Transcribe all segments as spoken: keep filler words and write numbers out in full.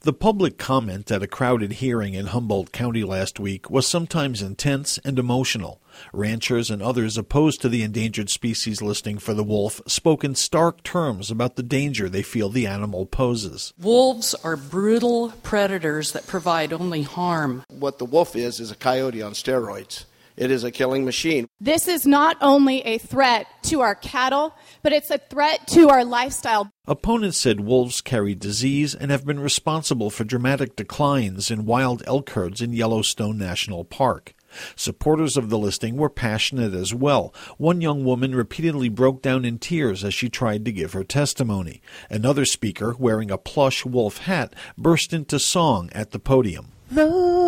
The public comment at a crowded hearing in Humboldt County last week was sometimes intense and emotional. Ranchers and others opposed to the endangered species listing for the wolf spoke in stark terms about the danger they feel the animal poses. Wolves are brutal predators that provide only harm. What the wolf is is a coyote on steroids. It is a killing machine. This is not only a threat to our cattle, but it's a threat to our lifestyle. Opponents said wolves carry disease and have been responsible for dramatic declines in wild elk herds in Yellowstone National Park. Supporters of the listing were passionate as well. One young woman repeatedly broke down in tears as she tried to give her testimony. Another speaker, wearing a plush wolf hat, burst into song at the podium. The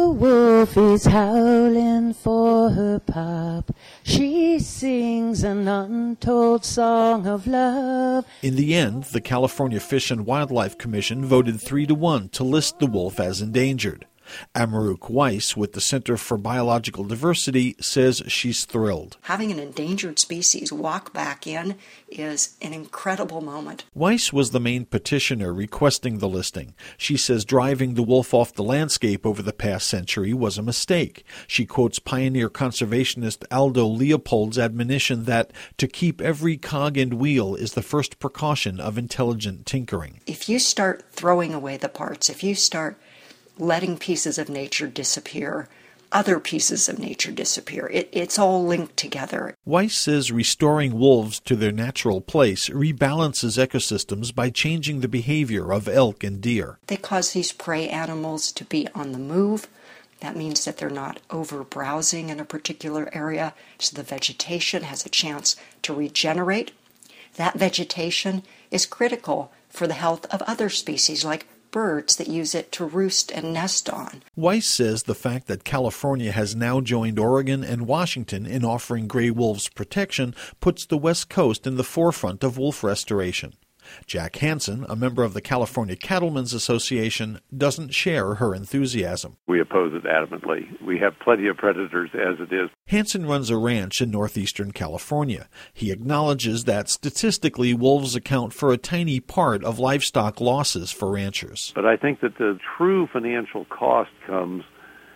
wolf is howling for her pup. She sings an untold song of love. In the end, the California Fish and Wildlife Commission voted three to one to list the wolf as endangered. Amaruk Weiss with the Center for Biological Diversity says she's thrilled. Having an endangered species walk back in is an incredible moment. Weiss was the main petitioner requesting the listing. She says driving the wolf off the landscape over the past century was a mistake. She quotes pioneer conservationist Aldo Leopold's admonition that to keep every cog and wheel is the first precaution of intelligent tinkering. If you start throwing away the parts, if you start letting pieces of nature disappear, other pieces of nature disappear. It, it's all linked together. Weiss says restoring wolves to their natural place rebalances ecosystems by changing the behavior of elk and deer. They cause these prey animals to be on the move. That means that they're not over-browsing in a particular area, so the vegetation has a chance to regenerate. That vegetation is critical for the health of other species like birds that use it to roost and nest on. Weiss says the fact that California has now joined Oregon and Washington in offering gray wolves protection puts the West Coast in the forefront of wolf restoration. Jack Hansen, a member of the California Cattlemen's Association, doesn't share her enthusiasm. We oppose it adamantly. We have plenty of predators as it is. Hansen runs a ranch in northeastern California. He acknowledges that statistically wolves account for a tiny part of livestock losses for ranchers. But I think that the true financial cost comes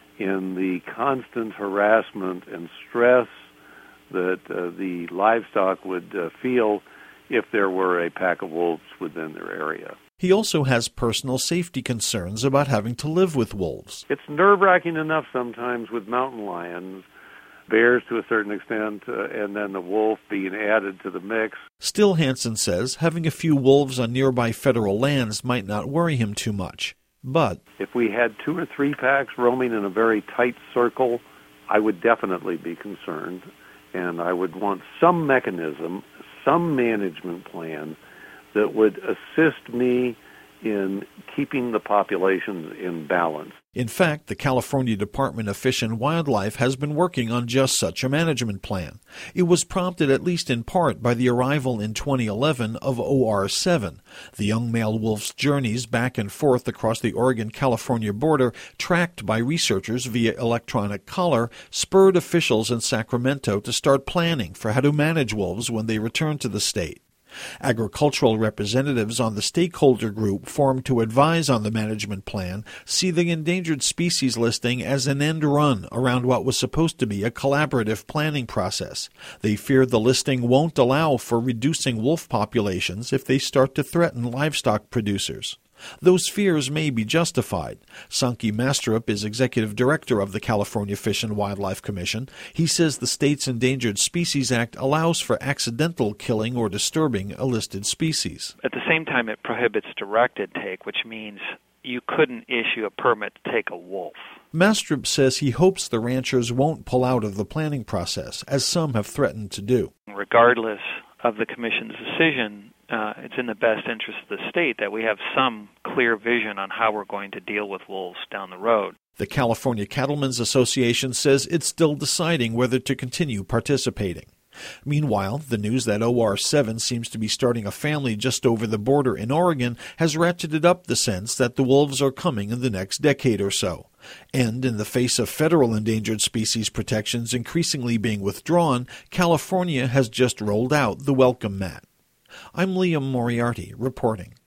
in the constant harassment and stress that uh, the livestock would uh, feel if there were a pack of wolves within their area. He also has personal safety concerns about having to live with wolves. It's nerve-wracking enough sometimes with mountain lions, bears to a certain extent, uh, and then the wolf being added to the mix. Still, Hansen says, having a few wolves on nearby federal lands might not worry him too much. But if we had two or three packs roaming in a very tight circle, I would definitely be concerned, and I would want some mechanism, some management plan that would assist me in keeping the populations in balance. In fact, the California Department of Fish and Wildlife has been working on just such a management plan. It was prompted at least in part by the arrival in twenty eleven of O R seven. The young male wolf's journeys back and forth across the Oregon-California border, tracked by researchers via electronic collar, spurred officials in Sacramento to start planning for how to manage wolves when they return to the state. Agricultural representatives on the stakeholder group formed to advise on the management plan see the endangered species listing as an end run around what was supposed to be a collaborative planning process. They fear the listing won't allow for reducing wolf populations if they start to threaten livestock producers. Those fears may be justified. Sankey Mastrup is executive director of the California Fish and Wildlife Commission. He says the state's Endangered Species Act allows for accidental killing or disturbing a listed species. At the same time, it prohibits directed take, which means you couldn't issue a permit to take a wolf. Mastrup says he hopes the ranchers won't pull out of the planning process, as some have threatened to do. Regardless of the Commission's decision, Uh, it's in the best interest of the state that we have some clear vision on how we're going to deal with wolves down the road. The California Cattlemen's Association says it's still deciding whether to continue participating. Meanwhile, the news that O R seven seems to be starting a family just over the border in Oregon has ratcheted up the sense that the wolves are coming in the next decade or so. And in the face of federal endangered species protections increasingly being withdrawn, California has just rolled out the welcome mat. I'm Liam Moriarty reporting.